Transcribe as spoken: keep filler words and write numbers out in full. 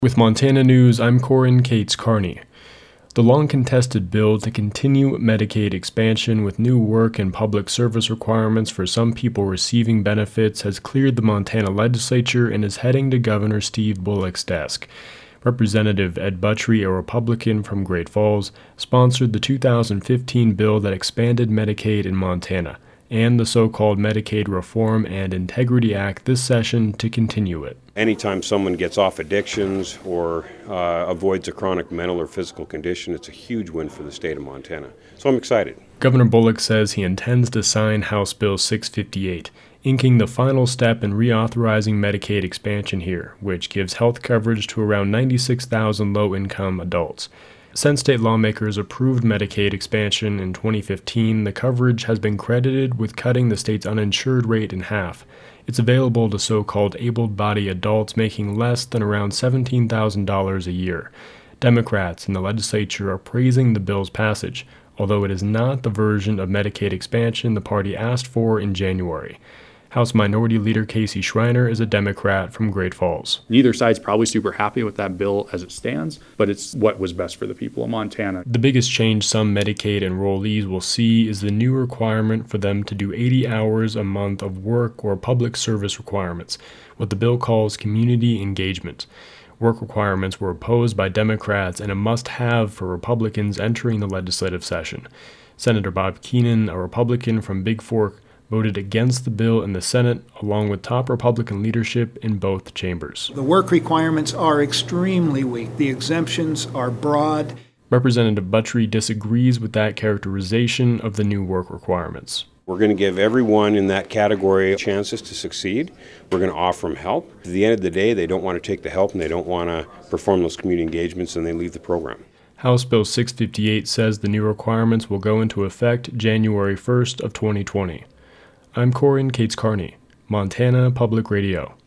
With Montana News, I'm Corin Cates Carney. The long-contested bill to continue Medicaid expansion with new work and public service requirements for some people receiving benefits has cleared the Montana legislature and is heading to Governor Steve Bullock's desk. Representative Ed Buttrey, a Republican from Great Falls, sponsored the two thousand fifteen bill that expanded Medicaid in Montana, and the so-called Medicaid Reform and Integrity Act this session to continue it. Anytime someone gets off addictions or uh, avoids a chronic mental or physical condition, it's a huge win for the state of Montana. So I'm excited. Governor Bullock says he intends to sign House Bill six fifty-eight, inking the final step in reauthorizing Medicaid expansion here, which gives health coverage to around ninety-six thousand low-income adults. Since state lawmakers approved Medicaid expansion in twenty fifteen, the coverage has been credited with cutting the state's uninsured rate in half. It's available to so-called able-bodied adults making less than around seventeen thousand dollars a year. Democrats in the legislature are praising the bill's passage, although it is not the version of Medicaid expansion the party asked for in January. House Minority Leader Casey Schreiner is a Democrat from Great Falls. Neither side's probably super happy with that bill as it stands, but it's what was best for the people of Montana. The biggest change some Medicaid enrollees will see is the new requirement for them to do eighty hours a month of work or public service requirements, what the bill calls community engagement. Work requirements were opposed by Democrats and a must-have for Republicans entering the legislative session. Senator Bob Keenan, a Republican from Big Fork, voted against the bill in the Senate, along with top Republican leadership in both chambers. The work requirements are extremely weak. The exemptions are broad. Representative Buttrey disagrees with that characterization of the new work requirements. We're going to give everyone in that category chances to succeed. We're going to offer them help. At the end of the day, they don't want to take the help and they don't want to perform those community engagements and they leave the program. House Bill six fifty-eight says the new requirements will go into effect January first of twenty twenty. I'm Corin Cates Carney, Montana Public Radio.